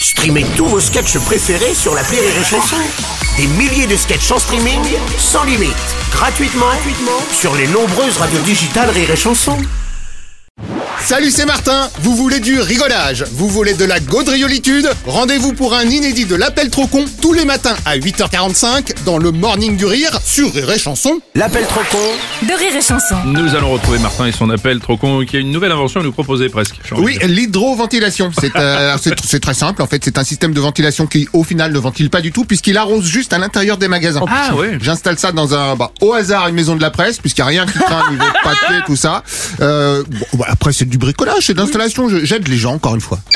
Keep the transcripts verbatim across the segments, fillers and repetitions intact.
Streamez tous vos sketchs préférés sur l'appli Rire et Chanson. Des milliers de sketchs en streaming, sans limite, gratuitement, gratuitement sur les nombreuses radios digitales Rire et Chanson. Salut, c'est Martin. Vous voulez du rigolage? Vous voulez de la gaudriolitude? Rendez-vous pour un inédit de l'appel trop con tous les matins à huit heures quarante-cinq dans le Morning du Rire sur Rire et Chanson. L'appel trop con de Rire et Chanson. Nous allons retrouver Martin et son appel trop con qui a une nouvelle invention à nous proposer presque. Oui, l'hydroventilation. C'est, euh, c'est, c'est très simple en fait. C'est un système de ventilation qui au final ne ventile pas du tout puisqu'il arrose juste à l'intérieur des magasins. Ah ouais. J'installe ça dans un, bah, au hasard une maison de la presse puisqu'il n'y a rien qui craint niveau papier, tout ça. Euh, bon, bah, après c'est du bricolage, c'est de l'installation. Je, j'aide les gens encore une fois.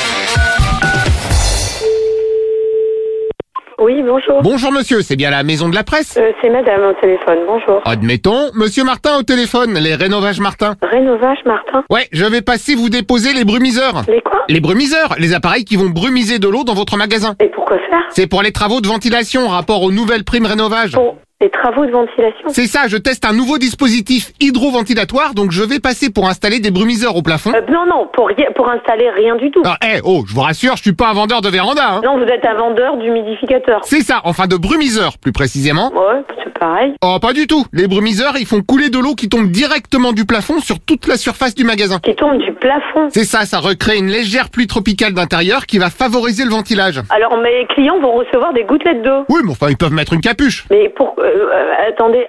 Oui, bonjour. Bonjour monsieur, c'est bien la maison de la presse? Euh, c'est madame au téléphone, bonjour. Admettons, monsieur Martin au téléphone, les rénovages Martin. Rénovage Martin? Ouais, je vais passer vous déposer les brumiseurs. Les quoi? Les brumiseurs, les appareils qui vont brumiser de l'eau dans votre magasin. Et pourquoi faire? C'est pour les travaux de ventilation, rapport aux nouvelles primes rénovage. Pour les travaux de ventilation? C'est ça, je teste un nouveau dispositif hydroventilatoire, donc je vais passer pour installer des brumiseurs au plafond. euh, Non, non, pour, ri- pour installer rien du tout. Ah, eh, oh, je vous rassure, je suis pas un vendeur de véranda, hein. Non, vous êtes un vendeur d'humidificateur. C'est ça, enfin de brumiseurs, plus précisément. Ouais, c'est pareil. Oh, pas du tout. Les brumiseurs, ils font couler de l'eau qui tombe directement du plafond sur toute la surface du magasin. Qui tombe du plafond. C'est ça, ça recrée une légère pluie tropicale d'intérieur qui va favoriser le ventilage. Alors mes clients vont recevoir des gouttelettes d'eau. Oui, mais enfin, ils peuvent mettre une capuche. Mais pour... Euh, euh, attendez...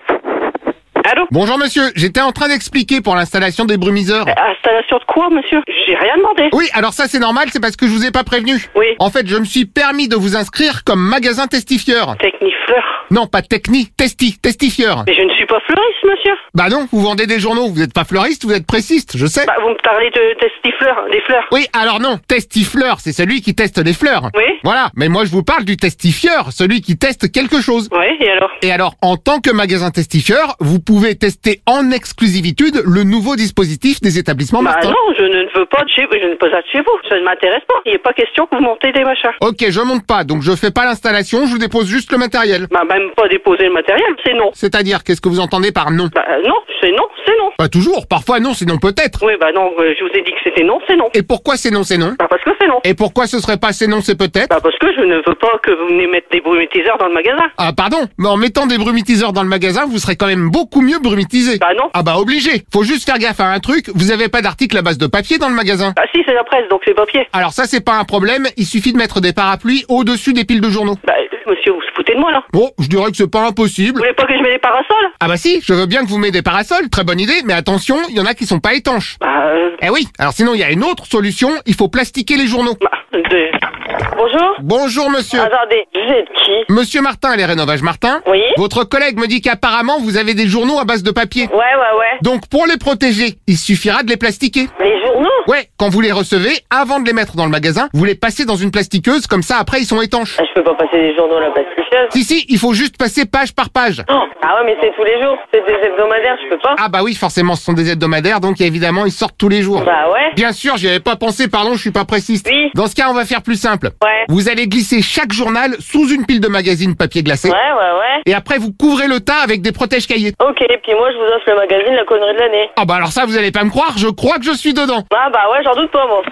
Allô? Bonjour monsieur, j'étais en train d'expliquer pour l'installation des brumiseurs. Installation de quoi, monsieur? J'ai rien demandé. Oui, alors ça c'est normal, c'est parce que je vous ai pas prévenu. Oui. En fait, je me suis permis de vous inscrire comme magasin testifieur. Technifleur. Non, pas techni, testi, testifieur. Mais je ne suis pas fleuriste, monsieur. Bah non, vous vendez des journaux, vous êtes pas fleuriste, vous êtes pressiste, je sais. Bah, vous me parlez de testifleur, des fleurs. Oui, alors non, testifleur, c'est celui qui teste les fleurs. Oui. Voilà, mais moi je vous parle du testifieur, celui qui teste quelque chose. Oui, et alors? Et alors, en tant que magasin testifieur, vous pouvez tester en exclusivité le nouveau dispositif des établissements Bah Martin. non, je ne veux pas de chez vous, je ne veux pas ça de chez vous. Ça ne m'intéresse pas. Il n'est pas question que vous montez des machins. Ok, je monte pas, donc je fais pas l'installation, je vous dépose juste le matériel. Bah même pas déposer le matériel, c'est non. C'est-à-dire, qu'est-ce que vous entendez par non? Bah euh, non, c'est non, c'est non. Pas toujours, parfois non, sinon peut-être. Oui, bah non, euh, je vous ai dit que c'était non, c'est non. Et pourquoi c'est non, c'est non? Bah parce que c'est non. Et pourquoi ce serait pas c'est non, c'est peut-être? Bah parce que je ne veux pas que vous venez mettre des brumitiseurs dans le magasin. Ah pardon, mais en mettant des brumitiseurs dans le magasin, vous serez quand même beaucoup mieux brumitisé. Bah non. Ah bah obligé. Faut juste faire gaffe à un truc, vous avez pas d'article à base de papier dans le magasin. Bah si, c'est la presse, donc c'est papier. Alors ça c'est pas un problème, il suffit de mettre des parapluies au-dessus des piles de journaux. Bah euh, monsieur, vous se foutez de moi là. Bon, je dirais que c'est pas Vous impossible. voulez pas que je mette des parasols? Ah bah si, je veux bien que vous mettez des parasols, très bonne idée, mais attention, il y en a qui sont pas étanches. Bah euh... Eh oui, alors sinon il y a une autre solution, il faut plastiquer les journaux. Bah, de... Bonjour. Bonjour monsieur. Attendez, vous êtes qui? Monsieur Martin, les rénovages Martin. Oui. Votre collègue me dit qu'apparemment vous avez des journaux à base de papier. Ouais, ouais, ouais. Donc pour les protéger, il suffira de les plastiquer. Les journaux? Ouais, quand vous les recevez, avant de les mettre dans le magasin, vous les passez dans une plastiqueuse, comme ça après ils sont étanches. Ah, je peux pas passer des journaux à la plastiqueuse. Si si, il faut juste passer page par page. Oh, ah ouais, mais c'est tous les jours. C'est des hebdomadaires, je peux pas. Ah bah oui, forcément ce sont des hebdomadaires, donc évidemment ils sortent tous les jours. Bah ouais. Bien sûr, j'y avais pas pensé, pardon, je suis pas préciste. Oui. Dans ce cas, on va faire plus simple. Ouais. Vous allez glisser chaque journal sous une pile de magazines papier glacé. Ouais, ouais, ouais. Et après, vous couvrez le tas avec des protège-cahiers. Ok, puis moi je vous offre le magazine La Connerie de l'année. Ah bah alors ça, vous allez pas me croire, je crois que je suis dedans. Ah bah ouais, j'en doute pas moi.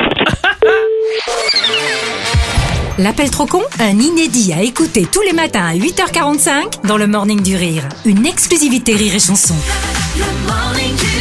L'appel trop con, un inédit à écouter tous les matins à huit heures quarante-cinq dans le Morning du Rire. Une exclusivité Rire et Chanson. Le Morning du